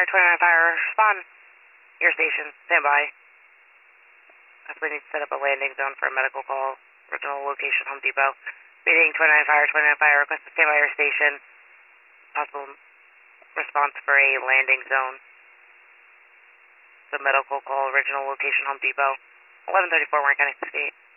29 Fire, respond. Your station, stand by. We need to set up a landing zone for a medical call. Original location, Home Depot. Meeting 29 Fire, request to stand by your station. Possible response for a landing zone. The medical call, original location, Home Depot. 1134 Warren County 68.